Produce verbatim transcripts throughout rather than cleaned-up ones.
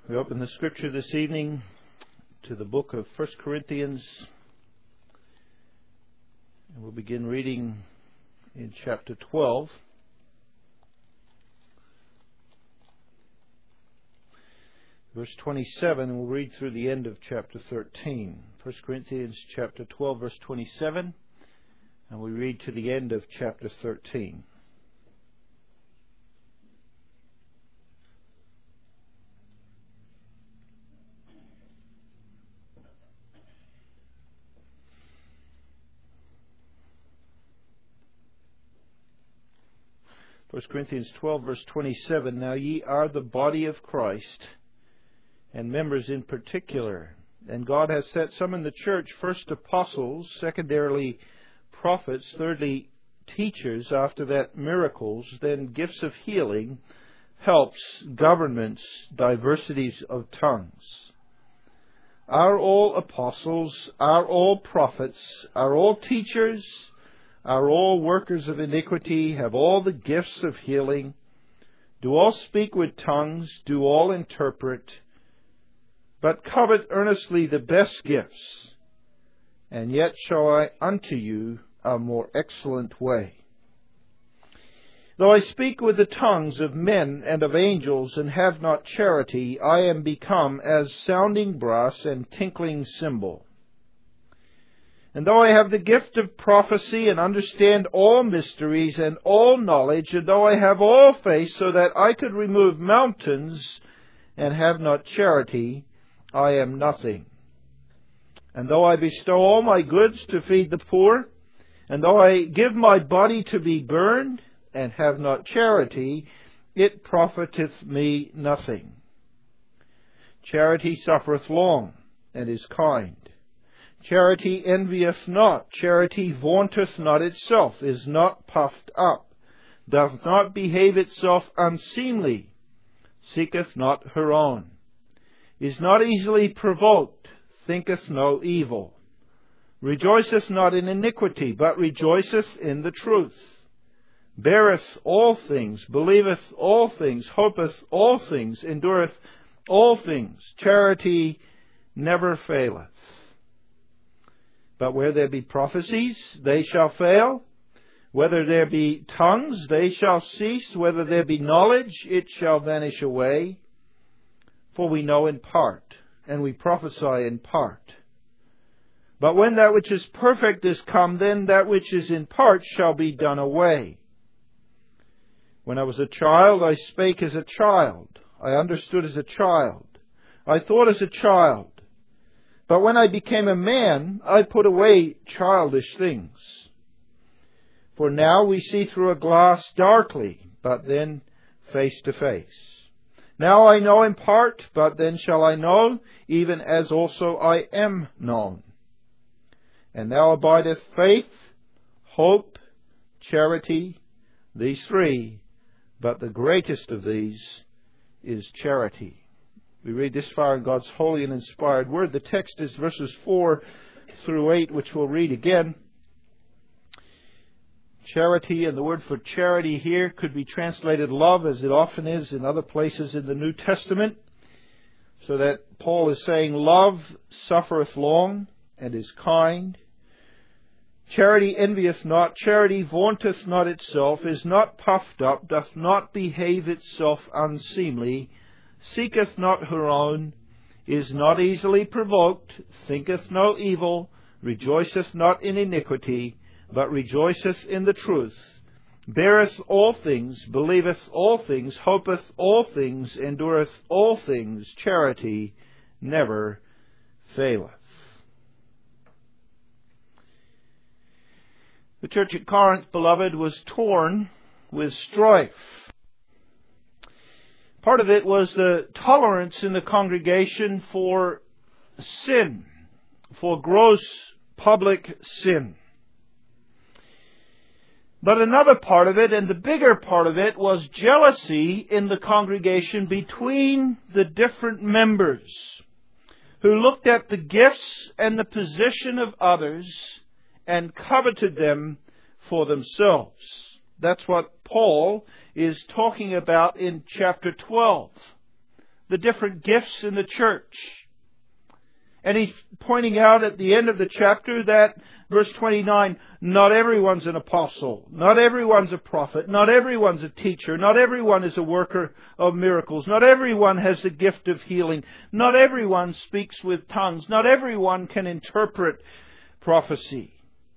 We open the Scripture this evening to the book of First Corinthians, and we'll begin reading in chapter twelve. Verse twenty-seven, and we'll read through the end of chapter thirteen. First Corinthians chapter twelve, verse twenty-seven, and we read to the end of chapter thirteen. First Corinthians twelve, verse twenty-seven, Now ye are the body of Christ, and members in particular. And God has set some in the church, first apostles, secondarily prophets, thirdly teachers, after that miracles, then gifts of healing, helps, governments, diversities of tongues. Are all apostles? Are all prophets? Are all teachers? Are all workers of iniquity? Have all the gifts of healing? Do all speak with tongues? Do all interpret? But covet earnestly the best gifts, and yet show I unto you a more excellent way. Though I speak with the tongues of men and of angels, and have not charity, I am become as sounding brass and tinkling cymbal. And though I have the gift of prophecy, and understand all mysteries and all knowledge, and though I have all faith so that I could remove mountains, and have not charity, I am nothing. And though I bestow all my goods to feed the poor, and though I give my body to be burned, and have not charity, it profiteth me nothing. Charity suffereth long, and is kind. Charity envieth not. Charity vaunteth not itself, is not puffed up, doth not behave itself unseemly, seeketh not her own, is not easily provoked, thinketh no evil, rejoiceth not in iniquity, but rejoiceth in the truth, beareth all things, believeth all things, hopeth all things, endureth all things. Charity never faileth. But where there be prophecies, they shall fail. Whether there be tongues, they shall cease. Whether there be knowledge, it shall vanish away. For we know in part, and we prophesy in part. But when that which is perfect is come, then that which is in part shall be done away. When I was a child, I spake as a child. I understood as a child. I thought as a child. But when I became a man, I put away childish things. For now we see through a glass darkly, but then face to face. Now I know in part, but then shall I know, even as also I am known. And now abideth faith, hope, charity, these three, but the greatest of these is charity. We read this far in God's holy and inspired word. The text is verses four through eight, which we'll read again. Charity, and the word for charity here could be translated love, as it often is in other places in the New Testament. So that Paul is saying, love suffereth long and is kind. Charity envieth not. Charity vaunteth not itself, is not puffed up, doth not behave itself unseemly, seeketh not her own, is not easily provoked, thinketh no evil, rejoiceth not in iniquity, but rejoiceth in the truth, beareth all things, believeth all things, hopeth all things, endureth all things. Charity never faileth. The church at Corinth, beloved, was torn with strife. Part of it was the tolerance in the congregation for sin, for gross public sin. But another part of it, and the bigger part of it, was jealousy in the congregation between the different members, who looked at the gifts and the position of others and coveted them for themselves. That's what Paul is talking about in chapter twelve. the different gifts in the church. And he's pointing out at the end of the chapter that, verse twenty-nine, not everyone's an apostle, not everyone's a prophet, not everyone's a teacher, not everyone is a worker of miracles, not everyone has the gift of healing, not everyone speaks with tongues, not everyone can interpret prophecy.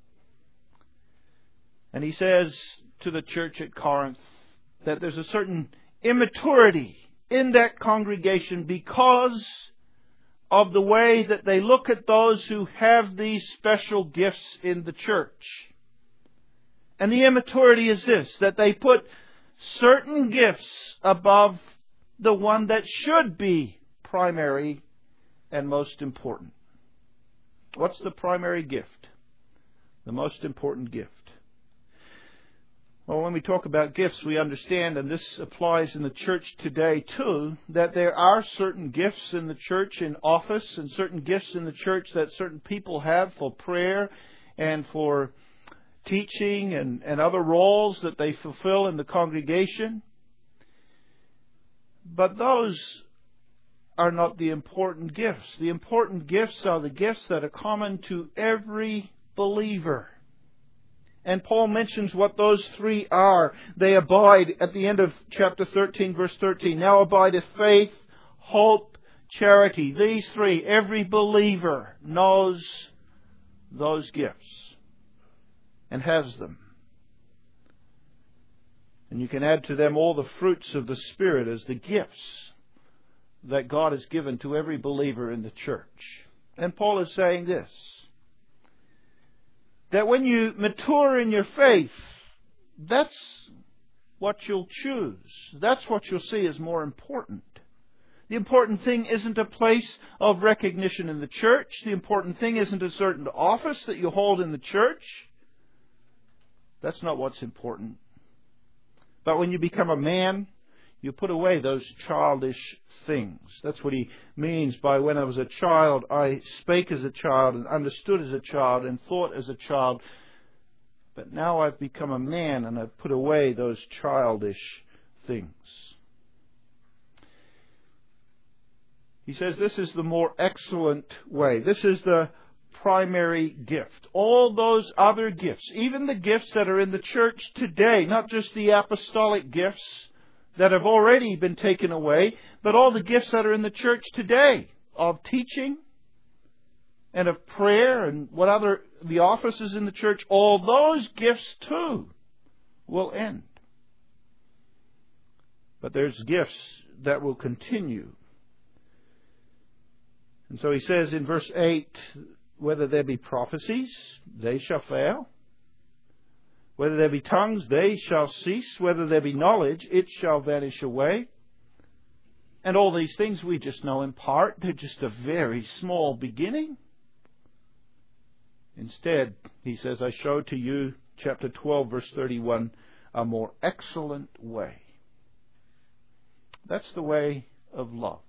And he says to the church at Corinth that there's a certain immaturity in that congregation because of the way that they look at those who have these special gifts in the church. And the immaturity is this, that they put certain gifts above the one that should be primary and most important. What's the primary gift? The most important gift. Well, when we talk about gifts, we understand, and this applies in the church today too, that there are certain gifts in the church in office and certain gifts in the church that certain people have for prayer and for teaching and, and other roles that they fulfill in the congregation. But those are not the important gifts. The important gifts are the gifts that are common to every believer. And Paul mentions what those three are. They abide at the end of chapter thirteen, verse thirteen. Now abideth faith, hope, charity. These three, every believer knows those gifts and has them. And you can add to them all the fruits of the Spirit as the gifts that God has given to every believer in the church. And Paul is saying this, that when you mature in your faith, that's what you'll choose. That's what you'll see as more important. The important thing isn't a place of recognition in the church. The important thing isn't a certain office that you hold in the church. That's not what's important. But when you become a man, you put away those childish things. That's what he means by when I was a child, I spake as a child and understood as a child and thought as a child. But now I've become a man and I've put away those childish things. He says this is the more excellent way. This is the primary gift. All those other gifts, even the gifts that are in the church today, not just the apostolic gifts that have already been taken away, but all the gifts that are in the church today of teaching and of prayer and what other the offices in the church, all those gifts too will end. But there's gifts that will continue. And so he says in verse eight, whether there be prophecies, they shall fail. Whether there be tongues, they shall cease. Whether there be knowledge, it shall vanish away. And all these things we just know in part. They're just a very small beginning. Instead, he says, I show to you, chapter twelve, verse thirty-one, a more excellent way. That's the way of love.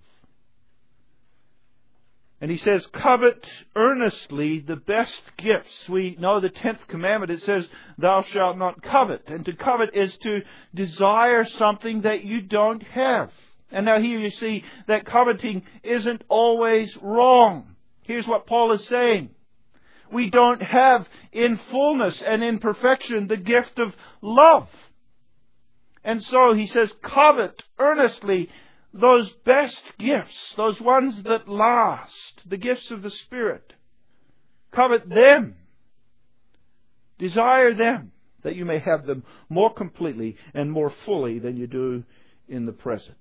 And he says, covet earnestly the best gifts. We know the tenth commandment. It says, thou shalt not covet. And to covet is to desire something that you don't have. And now here you see that coveting isn't always wrong. Here's what Paul is saying. We don't have in fullness and in perfection the gift of love. And so he says, covet earnestly those best gifts, those ones that last, the gifts of the Spirit. Covet them. Desire them, that you may have them more completely and more fully than you do in the present.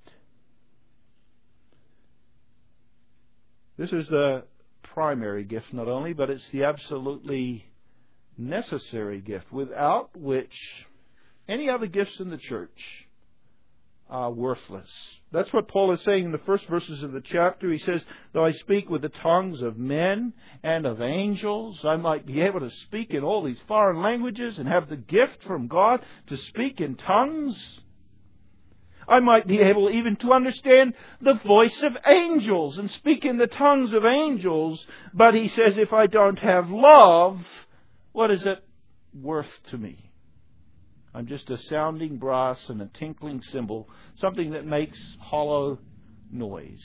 This is the primary gift not only, but it's the absolutely necessary gift, without which any other gifts in the church are worthless. That's what Paul is saying in the first verses of the chapter. He says, though I speak with the tongues of men and of angels, I might be able to speak in all these foreign languages and have the gift from God to speak in tongues. I might be able even to understand the voice of angels and speak in the tongues of angels. But he says, if I don't have love, what is it worth to me? I'm just a sounding brass and a tinkling cymbal, something that makes hollow noise.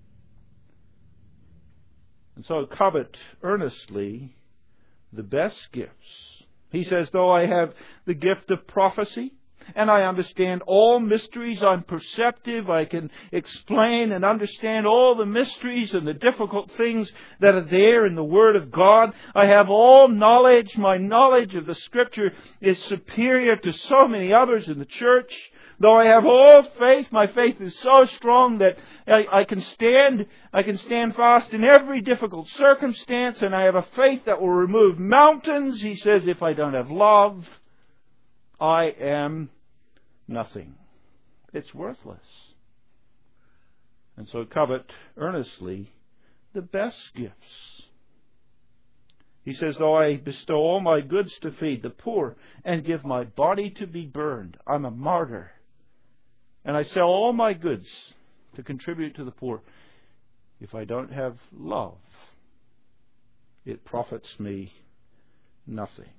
And so covet earnestly the best gifts. He says, though I have the gift of prophecy, and I understand all mysteries, I'm perceptive, I can explain and understand all the mysteries and the difficult things that are there in the Word of God. I have all knowledge. My knowledge of the Scripture is superior to so many others in the church. Though I have all faith, my faith is so strong that I, I can stand, I can stand fast in every difficult circumstance, and I have a faith that will remove mountains. He says, if I don't have love, I am nothing. It's worthless. And so covet earnestly the best gifts. He says, though I bestow all my goods to feed the poor and give my body to be burned, I'm a martyr. And I sell all my goods to contribute to the poor. If I don't have love, it profits me nothing.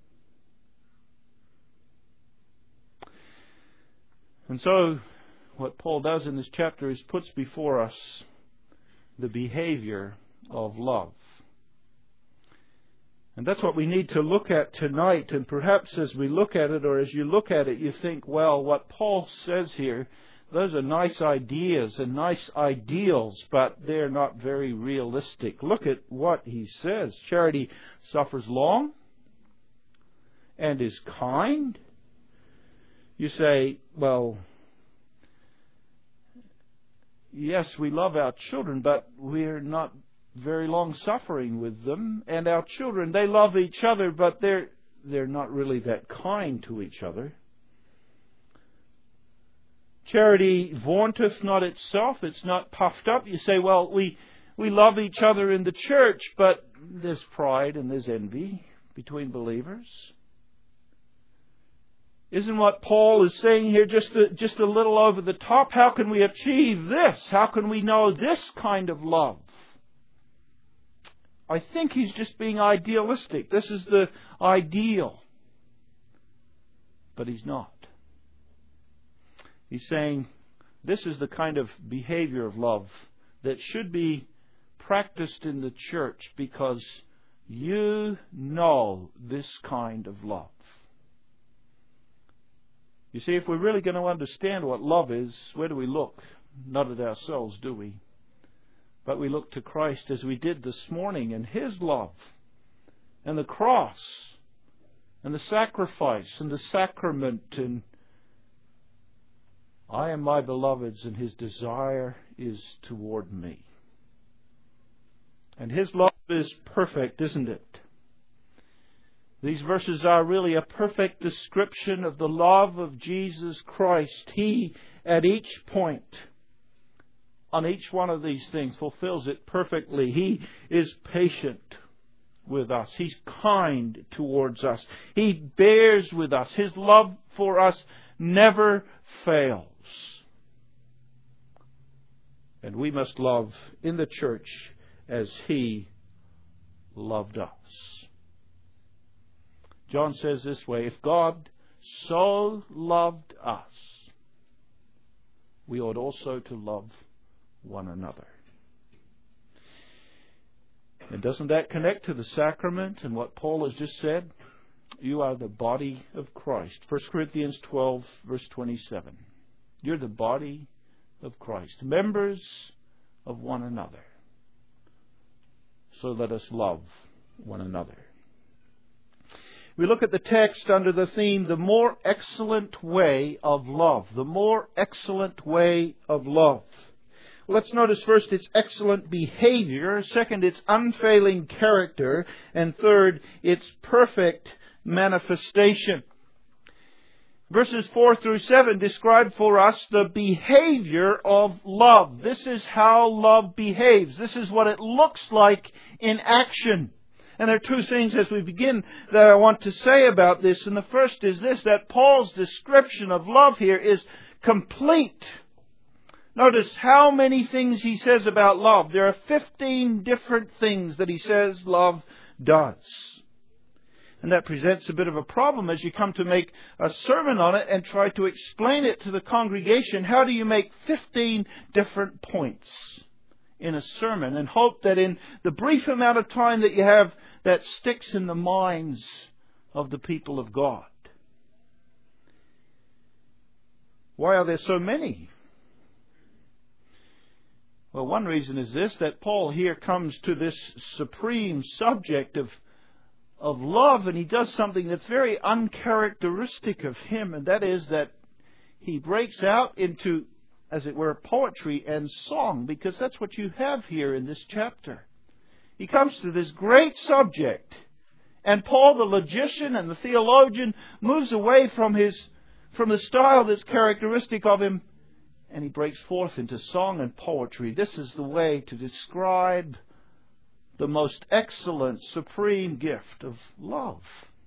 And so, what Paul does in this chapter is puts before us the behavior of love. And that's what we need to look at tonight. And perhaps as we look at it, or as you look at it, you think, well, what Paul says here, those are nice ideas and nice ideals, but they're not very realistic. Look at what he says. Charity suffers long and is kind. You say, well, yes, we love our children, but we're not very long suffering with them. And our children, they love each other, but they're they're not really that kind to each other. Charity vaunteth not itself, it's not puffed up. You say, well, we we love each other in the church, but there's pride and there's envy between believers. Isn't what Paul is saying here just a, just a little over the top? How can we achieve this? How can we know this kind of love? I think he's just being idealistic. This is the ideal. But he's not. He's saying this is the kind of behavior of love that should be practiced in the church because you know this kind of love. You see, if we're really going to understand what love is, where do we look? Not at ourselves, do we? But we look to Christ as we did this morning and His love and the cross and the sacrifice and the sacrament. And I am my beloved's and His desire is toward me. And His love is perfect, isn't it? These verses are really a perfect description of the love of Jesus Christ. He, at each point, on each one of these things, fulfills it perfectly. He is patient with us. He's kind towards us. He bears with us. His love for us never fails. And we must love in the church as He loved us. John says this way, if God so loved us, we ought also to love one another. And doesn't that connect to the sacrament and what Paul has just said? You are the body of Christ. First Corinthians twelve, verse twenty-seven. You're the body of Christ, members of one another. So let us love one another. We look at the text under the theme, the more excellent way of love. The more excellent way of love. Let's notice first its excellent behavior. Second, its unfailing character. And third, its perfect manifestation. Verses four through seven describe for us the behavior of love. This is how love behaves. This is what it looks like in action. And there are two things as we begin that I want to say about this. And the first is this, that Paul's description of love here is complete. Notice how many things he says about love. There are fifteen different things that he says love does. And that presents a bit of a problem as you come to make a sermon on it and try to explain it to the congregation. How do you make fifteen different points in a sermon and hope that in the brief amount of time that you have, that sticks in the minds of the people of God? Why are there so many? Well, one reason is this, that Paul here comes to this supreme subject of of love, and he does something that's very uncharacteristic of him, and that is that he breaks out into, as it were, poetry and song, because that's what you have here in this chapter. He comes to this great subject, and Paul, the logician and the theologian, moves away from his from the style that's characteristic of him, and he breaks forth into song and poetry. This is the way to describe the most excellent, supreme gift of love.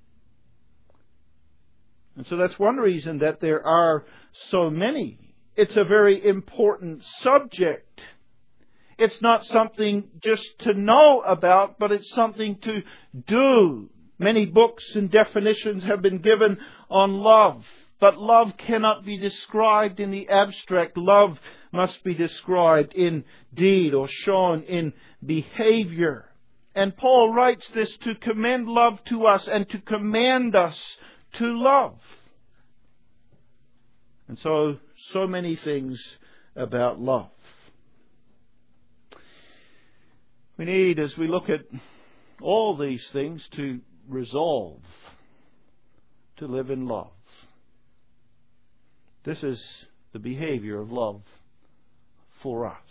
And so that's one reason that there are so many. It's a very important subject. It's not something just to know about, but it's something to do. Many books and definitions have been given on love. But love cannot be described in the abstract. Love must be described in deed or shown in behavior. And Paul writes this to commend love to us and to command us to love. And so, so many things about love. We need, as we look at all these things, to resolve to live in love. This is the behavior of love for us.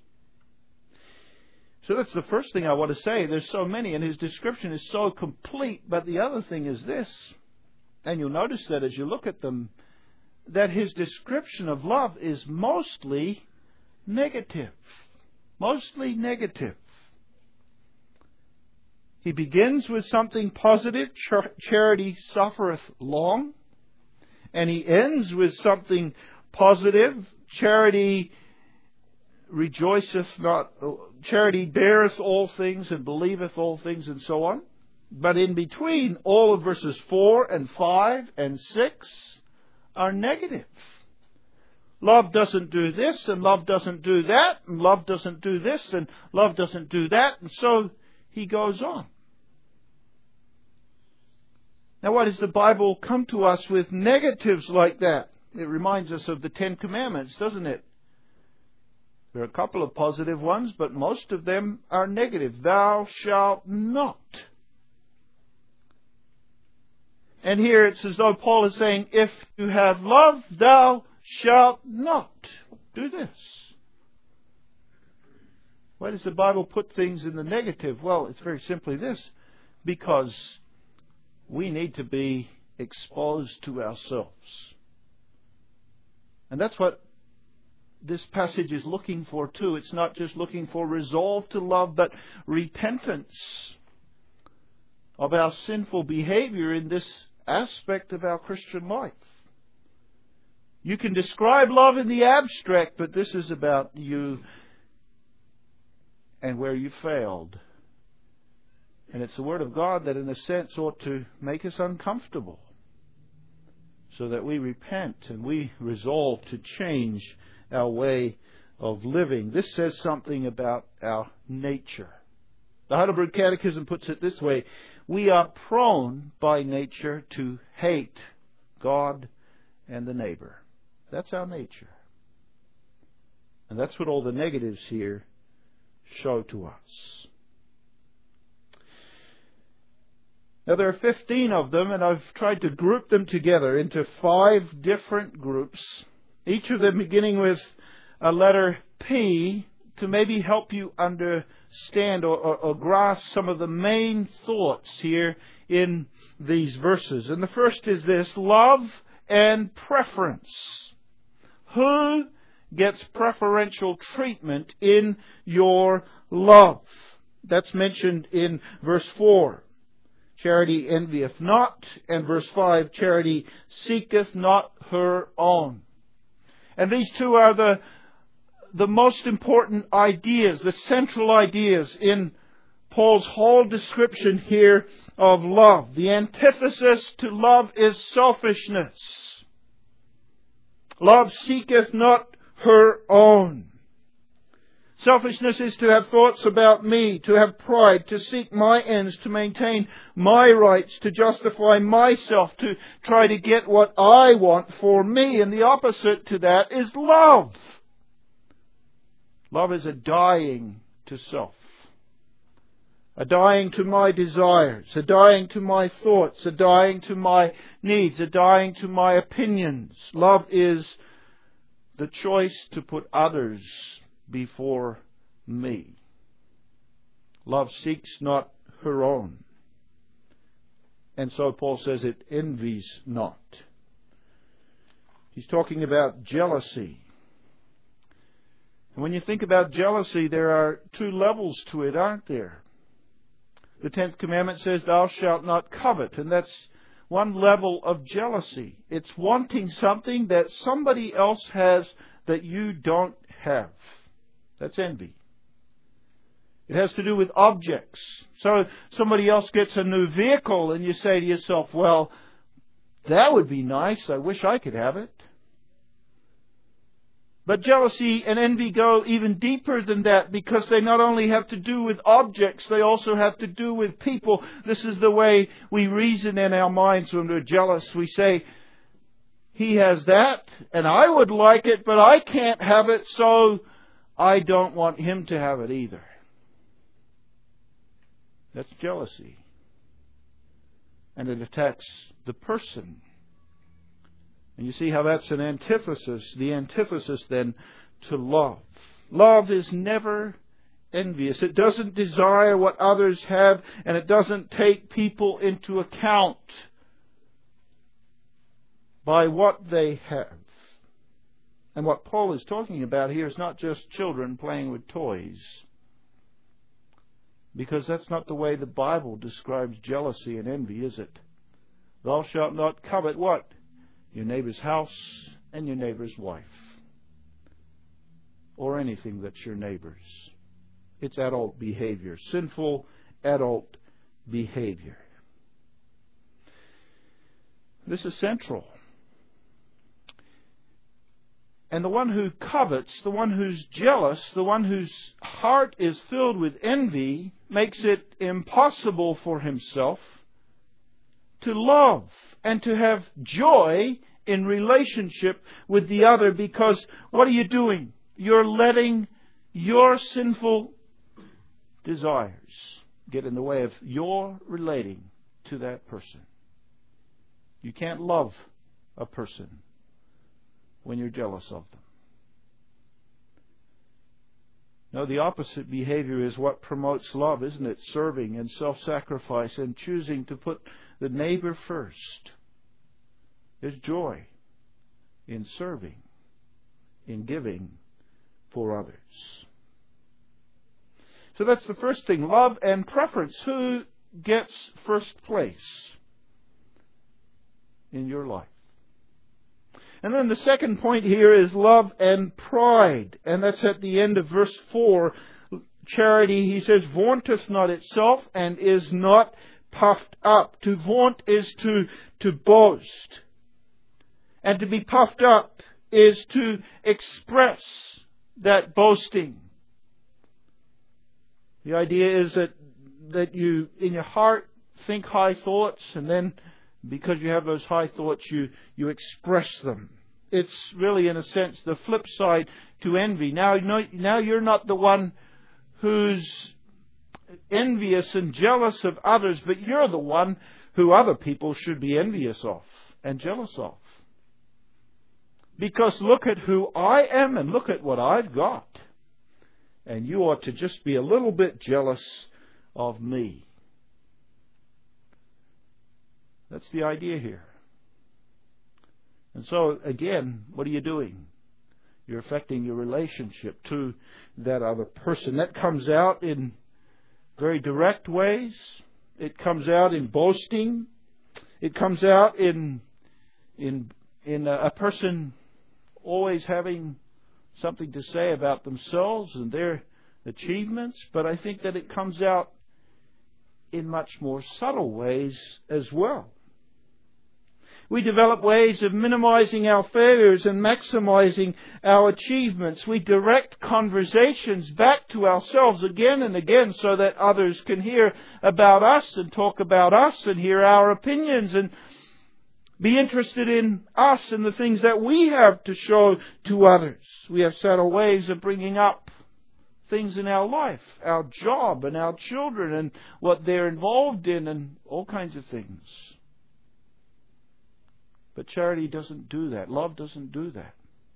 So that's the first thing I want to say. There's so many, and his description is so complete. But the other thing is this, and you'll notice that as you look at them, that his description of love is mostly negative. Mostly negative. He begins with something positive. Charity suffereth long. And he ends with something positive. Charity rejoiceth not. Charity beareth all things and believeth all things, and so on. But in between, all of verses four and five and six are negative. Love doesn't do this, and love doesn't do that, and love doesn't do this, and love doesn't do that. And so he goes on. Now, why does the Bible come to us with negatives like that? It reminds us of the Ten Commandments, doesn't it? There are a couple of positive ones, but most of them are negative. Thou shalt not. And here it's as though Paul is saying, if you have love, thou shalt not do this. Why does the Bible put things in the negative? Well, it's very simply this. Because we need to be exposed to ourselves. And that's what this passage is looking for too. It's not just looking for resolve to love, but repentance of our sinful behavior in this aspect of our Christian life. You can describe love in the abstract, but this is about you and where you failed. And it's the Word of God that in a sense ought to make us uncomfortable, so that we repent and we resolve to change our way of living. This says something about our nature. The Heidelberg Catechism puts it this way: we are prone by nature to hate God and the neighbor. That's our nature. And that's what all the negatives here show to us. Now, there are fifteen of them, and I've tried to group them together into five different groups, each of them beginning with a letter P, to maybe help you understand or, or, or grasp some of the main thoughts here in these verses. And the first is this: love and preference. Who gets preferential treatment in your love? That's mentioned in verse four. Charity envieth not. And verse five, charity seeketh not her own. And these two are the, the most important ideas, the central ideas in Paul's whole description here of love. The antithesis to love is selfishness. Love seeketh not her own. Selfishness is to have thoughts about me, to have pride, to seek my ends, to maintain my rights, to justify myself, to try to get what I want for me. And the opposite to that is love. Love is a dying to self. A dying to my desires, a dying to my thoughts, a dying to my needs, a dying to my opinions. Love is the choice to put others before me. Love seeks not her own. And so Paul says it envies not. He's talking about jealousy. And when you think about jealousy, there are two levels to it, aren't there? The tenth commandment says, thou shalt not covet. And that's one level of jealousy. It's wanting something that somebody else has that you don't have. That's envy. It has to do with objects. So somebody else gets a new vehicle and you say to yourself, well, that would be nice. I wish I could have it. But jealousy and envy go even deeper than that, because they not only have to do with objects, they also have to do with people. This is the way we reason in our minds when we're jealous. We say, he has that, and I would like it, but I can't have it, so I don't want him to have it either. That's jealousy. And it attacks the person. And you see how that's an antithesis, the antithesis then to love. Love is never envious. It doesn't desire what others have, and it doesn't take people into account by what they have. And what Paul is talking about here is not just children playing with toys, because that's not the way the Bible describes jealousy and envy, is it? Thou shalt not covet what? Your neighbor's house and your neighbor's wife. Or anything that's your neighbor's. It's adult behavior. Sinful adult behavior. This is central. And the one who covets, the one who's jealous, the one whose heart is filled with envy, makes it impossible for himself to love and to have joy in relationship with the other, because what are you doing? You're letting your sinful desires get in the way of your relating to that person. You can't love a person when you're jealous of them. No, the opposite behavior is what promotes love, isn't it? Serving and self-sacrifice and choosing to put the neighbor first. There's joy in serving, in giving for others. So that's the first thing, love and preference. Who gets first place in your life? And then the second point here is love and pride. And that's at the end of verse four. Charity, he says, vaunteth not itself and is not puffed up. To vaunt is to, to boast. And to be puffed up is to express that boasting. The idea is that, that you, in your heart, think high thoughts, and then because you have those high thoughts, you, you express them. It's really, in a sense, the flip side to envy. Now, now you're not the one who's envious and jealous of others, but you're the one who other people should be envious of and jealous of. Because look at who I am and look at what I've got. And you ought to just be a little bit jealous of me. That's the idea here. And so, again, what are you doing? You're affecting your relationship to that other person. That comes out in very direct ways. It comes out in boasting. It comes out in in in a person always having something to say about themselves and their achievements. But I think that it comes out in much more subtle ways as well. We develop ways of minimizing our failures and maximizing our achievements. We direct conversations back to ourselves again and again so that others can hear about us and talk about us and hear our opinions and be interested in us and the things that we have to show to others. We have subtle ways of bringing up things in our life, our job and our children and what they're involved in and all kinds of things. But charity doesn't do that. Love doesn't do that.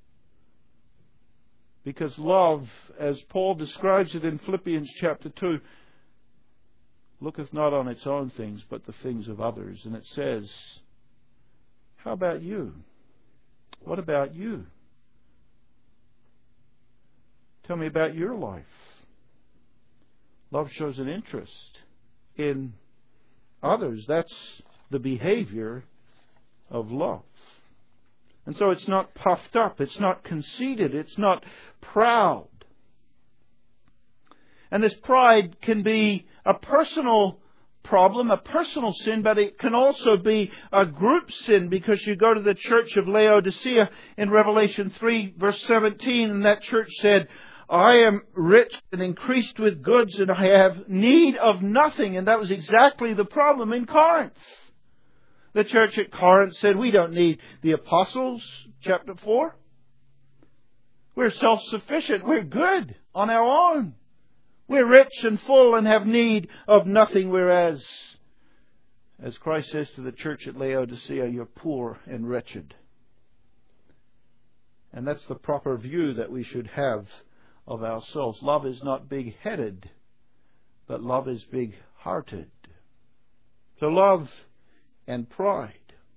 Because love, as Paul describes it in Philippians chapter two, looketh not on its own things, but the things of others. And it says, how about you? What about you? Tell me about your life. Love shows an interest in others. That's the behavior of love. And so it's not puffed up, it's not conceited, it's not proud. And this pride can be a personal problem, a personal sin, but it can also be a group sin, because you go to the church of Laodicea in Revelation three verse seventeen, and that church said, I am rich and increased with goods, and I have need of nothing. And that was exactly the problem in Corinth. The church at Corinth said, we don't need the apostles, chapter four. We're self-sufficient. We're good on our own. We're rich and full and have need of nothing. Whereas, as Christ says to the church at Laodicea, you're poor and wretched. And that's the proper view that we should have of ourselves. Love is not big-headed, but love is big-hearted. So love and pride.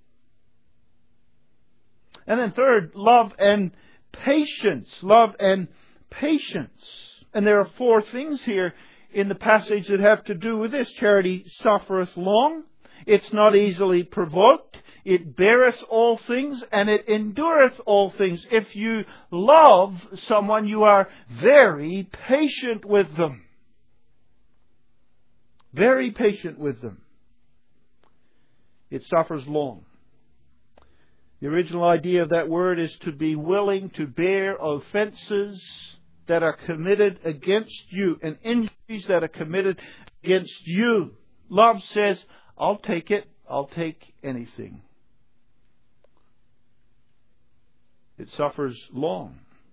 And then third, love and patience. Love and patience. And there are four things here in the passage that have to do with this. Charity suffereth long. It's not easily provoked. It beareth all things, and it endureth all things. If you love someone, you are very patient with them. Very patient with them. It suffers long. The original idea of that word is to be willing to bear offenses that are committed against you and injuries that are committed against you. Love says, I'll take it. I'll take anything. It suffers long.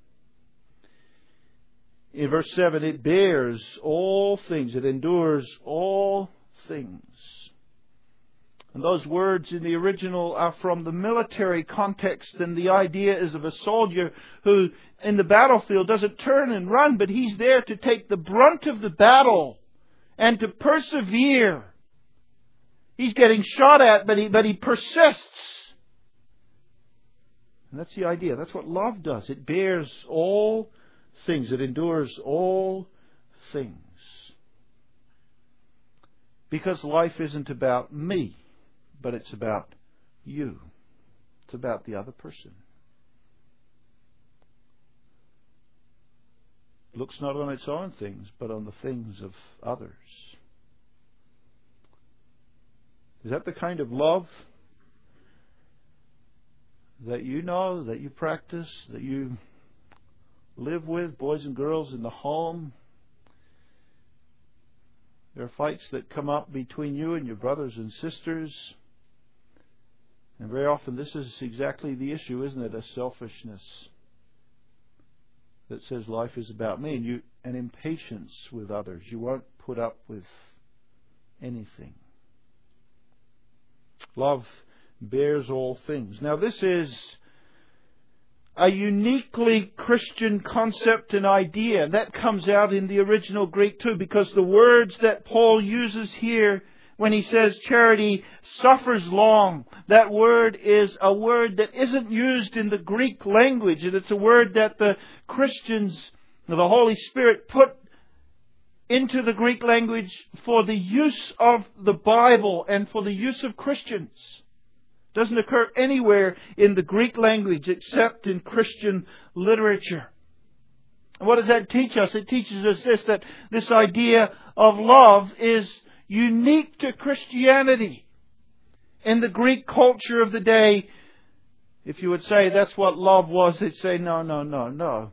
In verse seven, it bears all things. It endures all things. And those words in the original are from the military context, and the idea is of a soldier who in the battlefield doesn't turn and run, but he's there to take the brunt of the battle and to persevere. He's getting shot at, but he, but he persists. And that's the idea. That's what love does. It bears all things. It endures all things. Because life isn't about me, but it's about you. It's about the other person. It looks not on its own things, but on the things of others. Is that the kind of love that you know, that you practice, that you live with, boys and girls in the home? There are fights that come up between you and your brothers and sisters. And very often this is exactly the issue, isn't it? A selfishness that says life is about me, and you an impatience with others. You won't put up with anything. Love bears all things. Now this is a uniquely Christian concept and idea. That comes out in the original Greek too, because the words that Paul uses here when he says charity suffers long, that word is a word that isn't used in the Greek language. And it's a word that the Christians, the Holy Spirit, put into the Greek language for the use of the Bible and for the use of Christians. It doesn't occur anywhere in the Greek language except in Christian literature. And what does that teach us? It teaches us this, that this idea of love is unique to Christianity. In the Greek culture of the day, if you would say that's what love was, they'd say, no, no, no, no.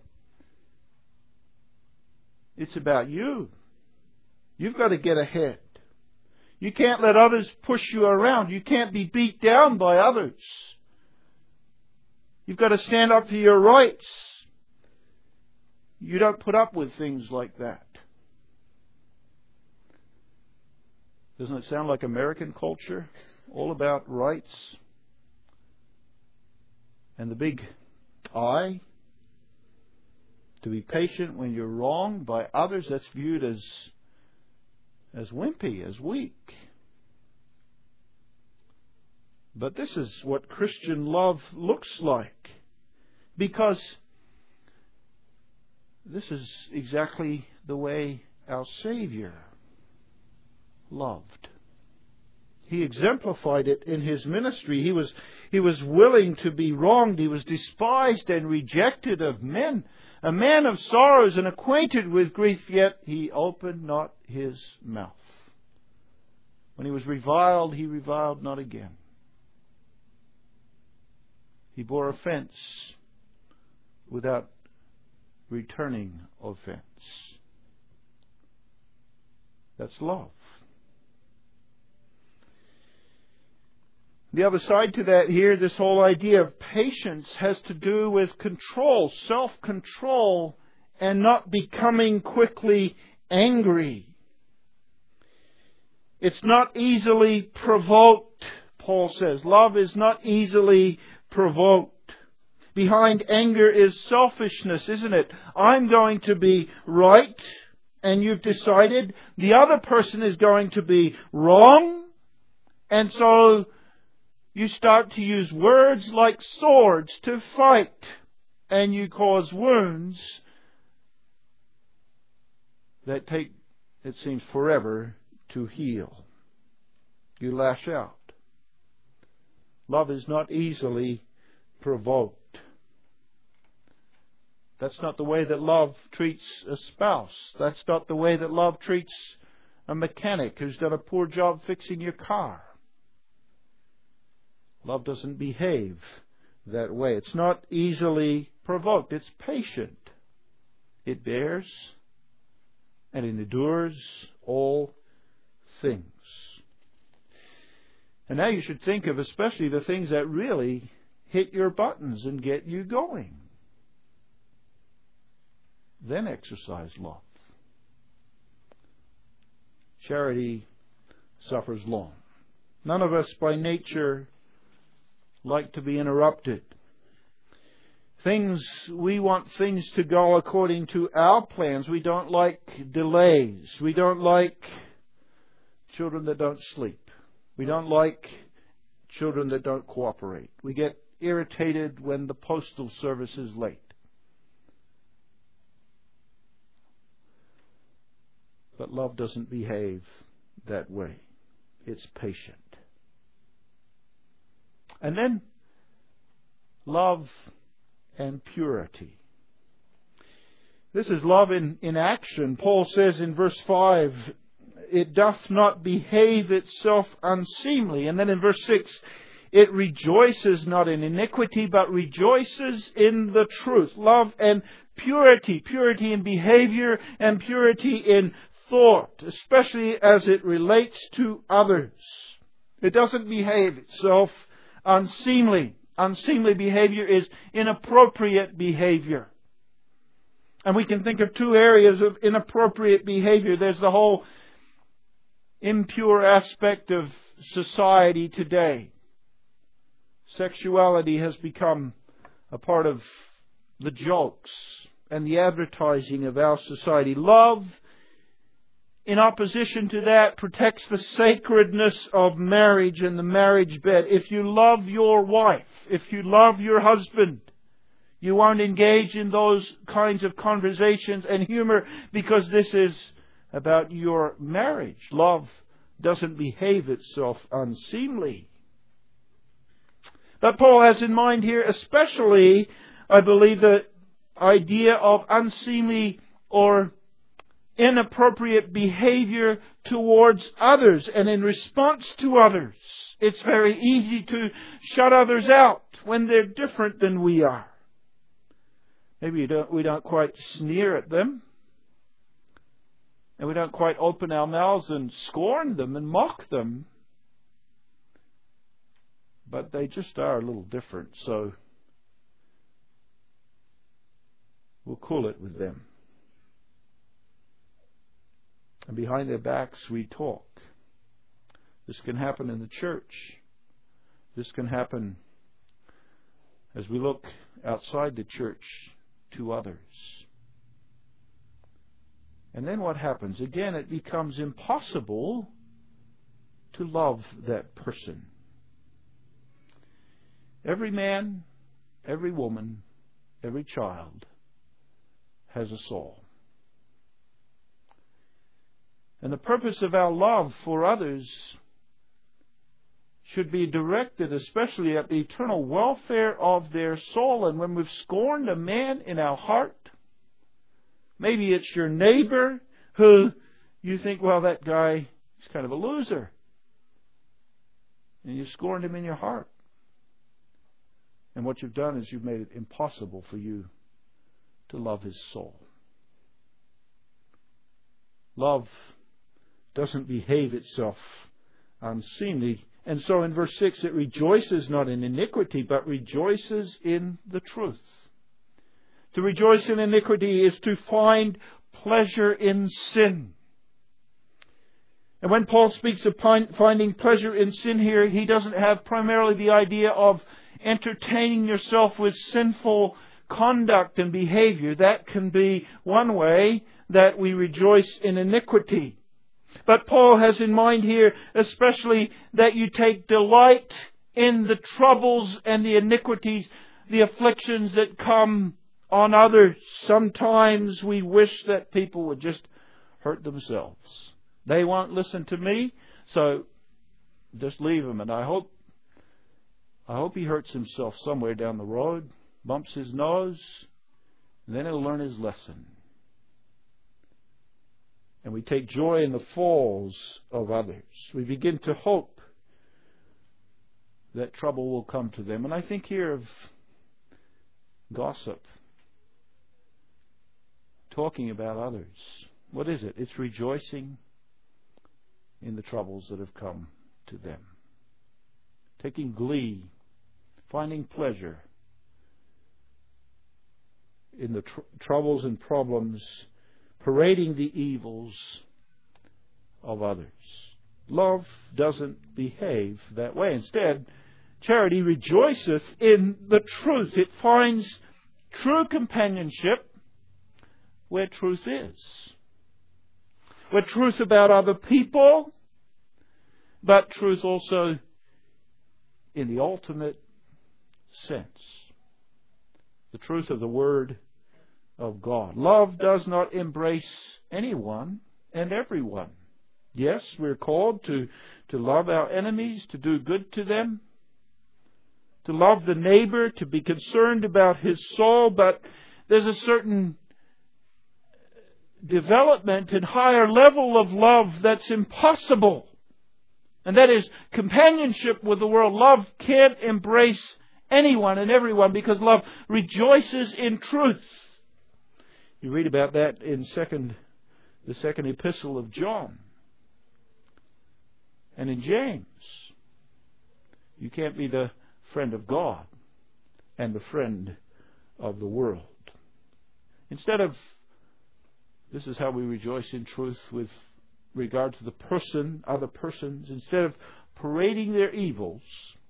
It's about you. You've got to get ahead. You can't let others push you around. You can't be beat down by others. You've got to stand up for your rights. You don't put up with things like that. Doesn't it sound like American culture? All about rights. And the big I. To be patient when you're wronged by others, that's viewed as as wimpy, as weak. But this is what Christian love looks like. Because this is exactly the way our Savior loved. He exemplified it in His ministry. He was, he was willing to be wronged. He was despised and rejected of men. A man of sorrows and acquainted with grief, yet He opened not His mouth. When He was reviled, He reviled not again. He bore offense without returning offense. That's love. The other side to that here, this whole idea of patience has to do with control, self-control, and not becoming quickly angry. It's not easily provoked, Paul says. Love is not easily provoked. Behind anger is selfishness, isn't it? I'm going to be right, and you've decided the other person is going to be wrong, and so you start to use words like swords to fight, and you cause wounds that take, it seems, forever to heal. You lash out. Love is not easily provoked. That's not the way that love treats a spouse. That's not the way that love treats a mechanic who's done a poor job fixing your car. Love doesn't behave that way. It's not easily provoked. It's patient. It bears and it endures all things. And now you should think of especially the things that really hit your buttons and get you going. Then exercise love. Charity suffers long. None of us by nature like to be interrupted. Things, we want things to go according to our plans. We don't like delays. We don't like children that don't sleep. We don't like children that don't cooperate. We get irritated when the postal service is late. But love doesn't behave that way. It's patient. And then, love and purity. This is love in, in action. Paul says in verse five, it doth not behave itself unseemly. And then in verse six, it rejoices not in iniquity, but rejoices in the truth. Love and purity. Purity in behavior and purity in thought, especially as it relates to others. It doesn't behave itself unseemly. Unseemly behavior is inappropriate behavior. And we can think of two areas of inappropriate behavior. There's the whole impure aspect of society today. Sexuality has become a part of the jokes and the advertising of our society. Love, in opposition to that, protects the sacredness of marriage and the marriage bed. If you love your wife, if you love your husband, you won't engage in those kinds of conversations and humor because this is about your marriage. Love doesn't behave itself unseemly. But Paul has in mind here especially, I believe, the idea of unseemly or inappropriate behavior towards others and in response to others. It's very easy to shut others out when they're different than we are. Maybe you don't, we don't quite sneer at them, and we don't quite open our mouths and scorn them and mock them, but they just are a little different, so we'll cool it with them. And behind their backs we talk. This can happen in the church. This can happen as we look outside the church to others. And then what happens? Again, it becomes impossible to love that person. Every man, every woman, every child has a soul. And the purpose of our love for others should be directed especially at the eternal welfare of their soul. And when we've scorned a man in our heart, maybe it's your neighbor who you think, well, that guy is kind of a loser. And you've scorned him in your heart. And what you've done is you've made it impossible for you to love his soul. Love doesn't behave itself unseemly. And so in verse six, it rejoices not in iniquity, but rejoices in the truth. To rejoice in iniquity is to find pleasure in sin. And when Paul speaks of finding pleasure in sin here, he doesn't have primarily the idea of entertaining yourself with sinful conduct and behavior. That can be one way that we rejoice in iniquity. But Paul has in mind here especially that you take delight in the troubles and the iniquities, the afflictions that come on others. Sometimes we wish that people would just hurt themselves. They won't listen to me, so just leave them. And I hope, I hope he hurts himself somewhere down the road, bumps his nose, and then he'll learn his lesson. And we take joy in the falls of others. We begin to hope that trouble will come to them. And I think here of gossip, talking about others. What is it? It's rejoicing in the troubles that have come to them. Taking glee, finding pleasure in the tr- troubles and problems, parading the evils of others. Love doesn't behave that way. Instead, charity rejoiceth in the truth. It finds true companionship where truth is. Where truth about other people, but truth also in the ultimate sense. The truth of the Word of God. Love does not embrace anyone and everyone. Yes, we're called to, to love our enemies, to do good to them, to love the neighbor, to be concerned about his soul, but there's a certain development and higher level of love that's impossible. And that is companionship with the world. Love can't embrace anyone and everyone because love rejoices in truth. You read about that in second, the second epistle of John. And in James. You can't be the friend of God and the friend of the world. Instead of, this is how we rejoice in truth with regard to the person, other persons. Instead of parading their evils,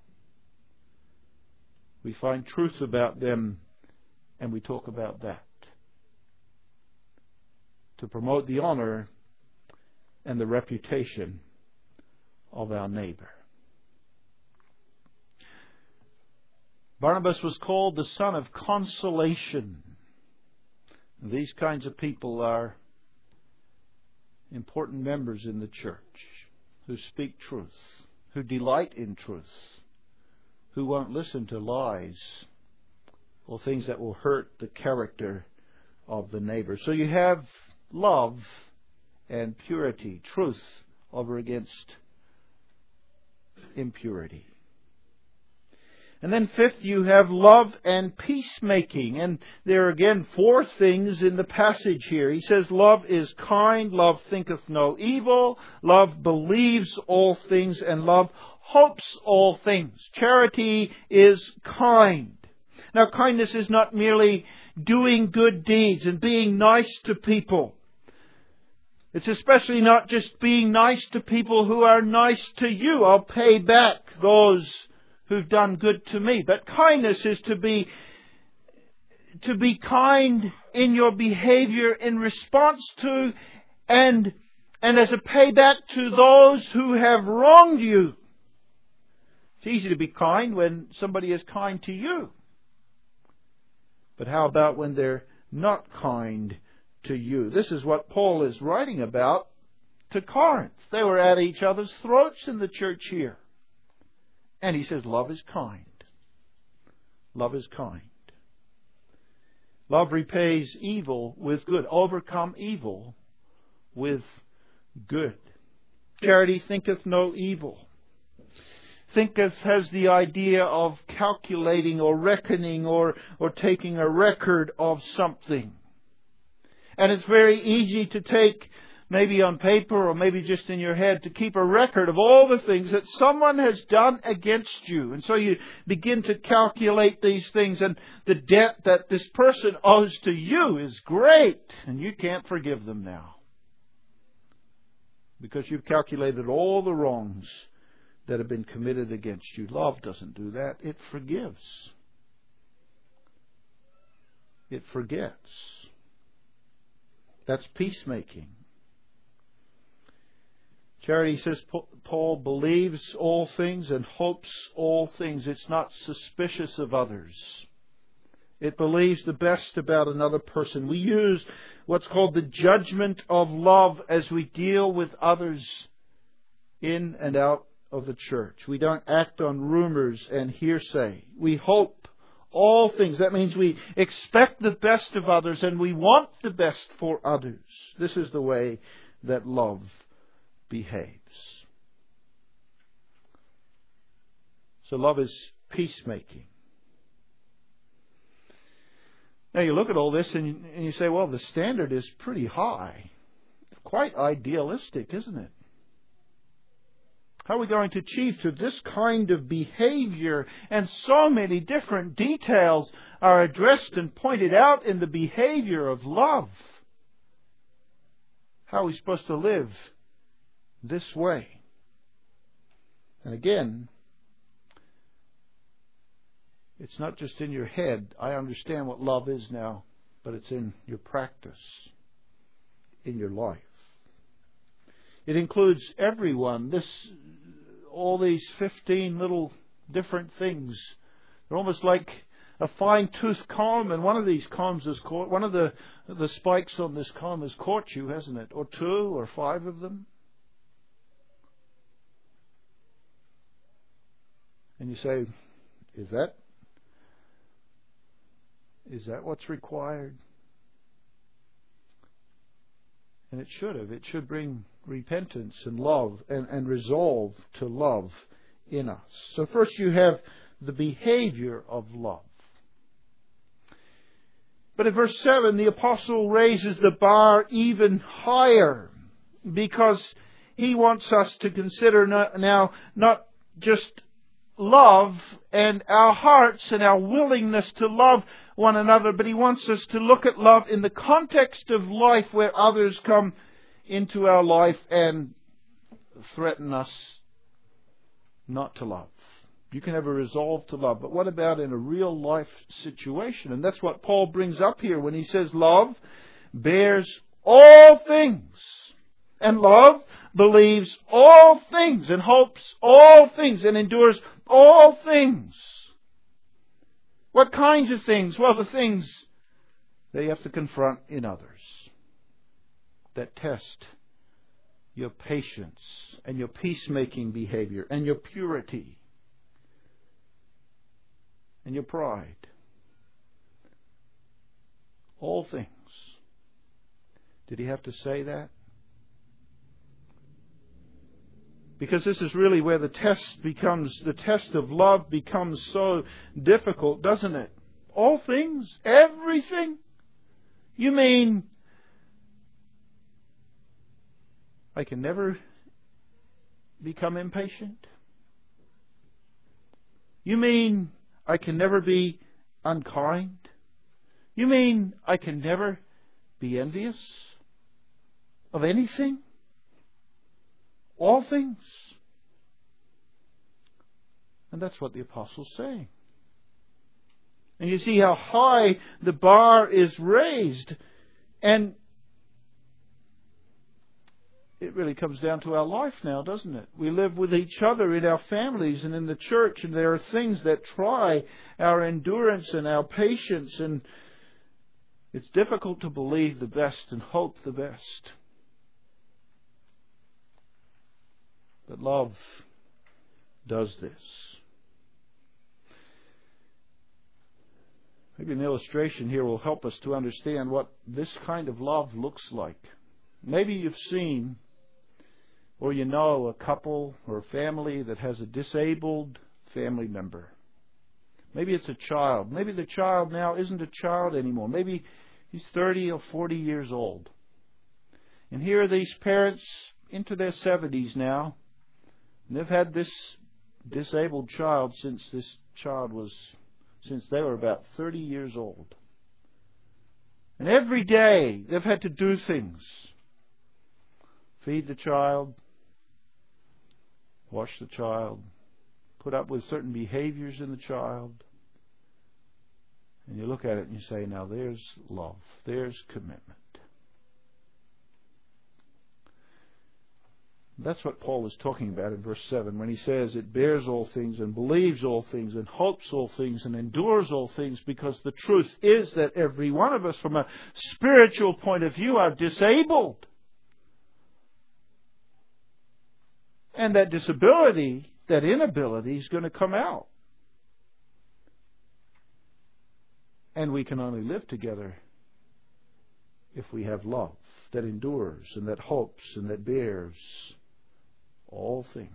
we find truth about them and we talk about that. To promote the honor and the reputation of our neighbor. Barnabas was called the son of consolation. These kinds of people are important members in the church who speak truth, who delight in truth, who won't listen to lies or things that will hurt the character of the neighbor. So you have love and purity. Truth over against impurity. And then fifth, you have love and peacemaking. And there are again four things in the passage here. He says love is kind, love thinketh no evil, love believes all things, and love hopes all things. Charity is kind. Now, kindness is not merely doing good deeds and being nice to people. It's especially not just being nice to people who are nice to you. I'll pay back those who've done good to me. But kindness is to be to be kind in your behavior in response to and and as a payback to those who have wronged you. It's easy to be kind when somebody is kind to you. But how about when they're not kind to you? This is what Paul is writing about to Corinth. They were at each other's throats in the church here. And he says, love is kind. Love is kind. Love repays evil with good. Overcome evil with good. Charity thinketh no evil. Thinketh has the idea of calculating or reckoning or, or taking a record of something. And it's very easy to take, maybe on paper or maybe just in your head, to keep a record of all the things that someone has done against you. And so you begin to calculate these things, and the debt that this person owes to you is great, and you can't forgive them now. Because you've calculated all the wrongs that have been committed against you. Love doesn't do that. It forgives. It forgets. That's peacemaking. Charity, says Paul, believes all things and hopes all things. It's not suspicious of others. It believes the best about another person. We use what's called the judgment of love as we deal with others in and out of the church. We don't act on rumors and hearsay. We hope all things. That means we expect the best of others and we want the best for others. This is the way that love behaves. So love is peacemaking. Now you look at all this and you, and you say, well, the standard is pretty high. It's quite idealistic, isn't it? How are we going to achieve through this kind of behavior? And so many different details are addressed and pointed out in the behavior of love. How are we supposed to live this way? And again, it's not just in your head. I understand what love is now, but it's in your practice, in your life. It includes everyone. This, all these fifteen little different things. They're almost like a fine-tooth comb, and one of these combs has caught, one of the the spikes on this comb has caught you, hasn't it? Or two, or five of them. And you say, is that is that what's required? And it should have. It should bring repentance and love and, and resolve to love in us. So first you have the behavior of love. But in verse seven, the apostle raises the bar even higher, because he wants us to consider now not just love and our hearts and our willingness to love one another, but he wants us to look at love in the context of life where others come into our life and threaten us not to love. You can have a resolve to love, but what about in a real life situation? And that's what Paul brings up here when he says love bears all things. And love believes all things and hopes all things and endures all things. What kinds of things? Well, the things that you have to confront in others that test your patience and your peacemaking behavior and your purity and your pride. All things. Did he have to say that? Because this is really where the test becomes, the test of love becomes so difficult, doesn't it? All things? Everything? You mean I can never become impatient? You mean I can never be unkind? You mean I can never be envious of anything? All things? And that's what the Apostle's saying. And you see how high the bar is raised. And it really comes down to our life now, doesn't it? We live with each other in our families and in the church, and there are things that try our endurance and our patience, and it's difficult to believe the best and hope the best. But love does this. Maybe an illustration here will help us to understand what this kind of love looks like. Maybe you've seen or you know a couple or a family that has a disabled family member. Maybe it's a child. Maybe the child now isn't a child anymore. Maybe he's thirty or forty years old. And here are these parents into their seventies now. And they've had this disabled child since this child was since they were about thirty years old. And every day they've had to do things. Feed the child, wash the child, put up with certain behaviors in the child. And you look at it and you say, now there's love, there's commitment. That's what Paul is talking about in verse seven when he says it bears all things and believes all things and hopes all things and endures all things, because the truth is that every one of us from a spiritual point of view are disabled. And that disability, that inability is going to come out. And we can only live together if we have love that endures and that hopes and that bears all things.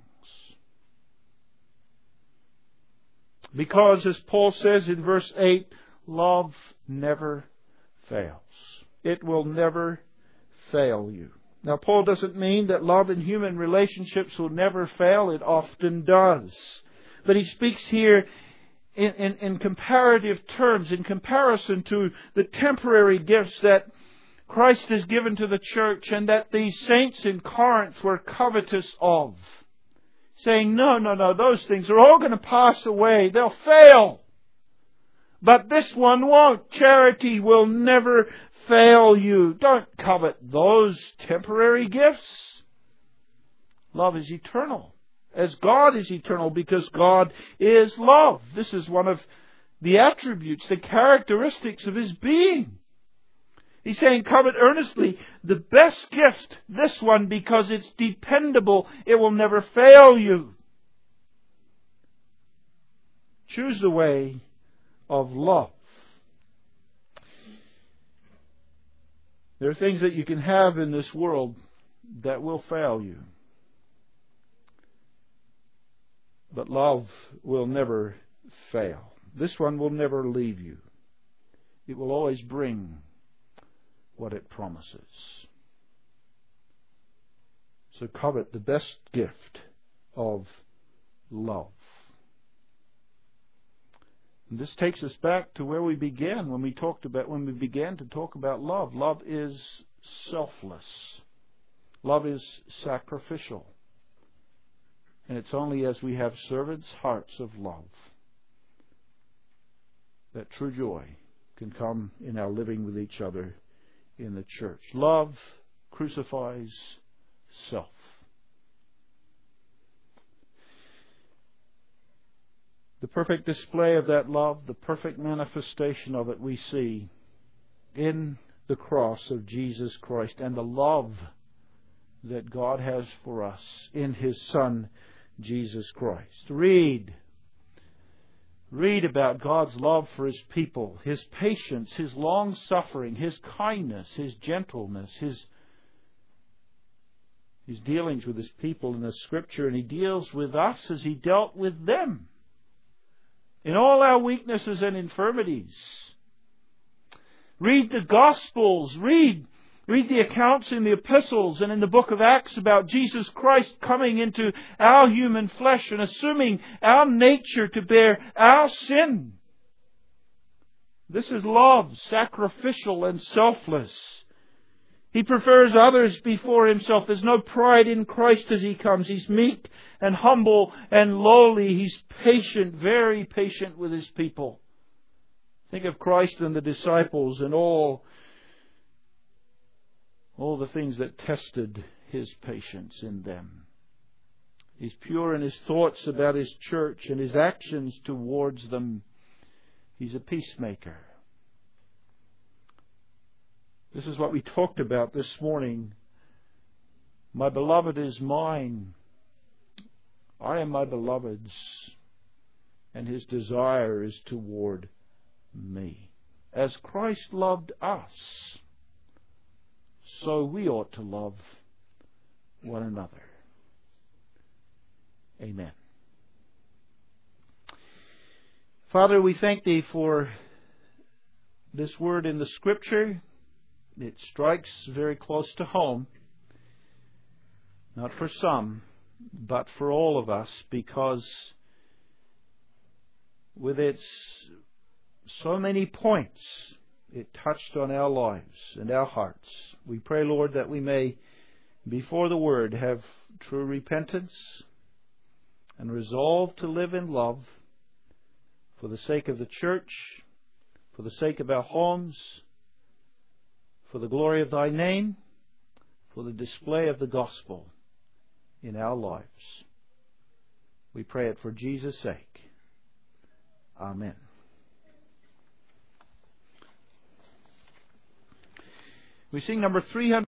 Because, as Paul says in verse eight, love never fails. It will never fail you. Now, Paul doesn't mean that love in human relationships will never fail. It often does. But he speaks here in, in, in comparative terms, in comparison to the temporary gifts that Christ has given to the church and that these saints in Corinth were covetous of. Saying, no, no, no, those things are all going to pass away. They'll fail. But this one won't. Charity will never fail you. Don't covet those temporary gifts. Love is eternal, as God is eternal, because God is love. This is one of the attributes, the characteristics of His being. He's saying, covet earnestly the best gift, this one, because it's dependable. It will never fail you. Choose the way of love. There are things that you can have in this world that will fail you. But love will never fail. This one will never leave you. It will always bring what it promises. So covet the best gift of love. And this takes us back to where we began when we talked about when we began to talk about love. Love is selfless. Love is sacrificial. And it's only as we have servants' hearts of love that true joy can come in our living with each other in the church. Love crucifies self. The perfect display of that love, the perfect manifestation of it, we see in the cross of Jesus Christ and the love that God has for us in His Son, Jesus Christ. Read. Read about God's love for His people, His patience, His long-suffering, His kindness, His gentleness, His, His dealings with His people in the Scripture, and He deals with us as He dealt with them in all our weaknesses and infirmities. Read the Gospels, read, read the accounts in the epistles and in the book of Acts about Jesus Christ coming into our human flesh and assuming our nature to bear our sin. This is love, sacrificial and selfless. He prefers others before Himself. There's no pride in Christ as He comes. He's meek and humble and lowly. He's patient, very patient with His people. Think of Christ and the disciples and all, all the things that tested His patience in them. He's pure in His thoughts about His church and His actions towards them. He's a peacemaker. This is what we talked about this morning. My beloved is mine. I am my beloved's, and His desire is toward me. As Christ loved us, so we ought to love one another. Amen. Father, we thank Thee for this word in the Scripture. It strikes very close to home, not for some, but for all of us, because with its so many points, it touched on our lives and our hearts. We pray, Lord, that we may, before the Word, have true repentance and resolve to live in love for the sake of the church, for the sake of our homes, for the glory of Thy name, for the display of the gospel in our lives. We pray it for Jesus' sake. Amen. We sing number three hundred.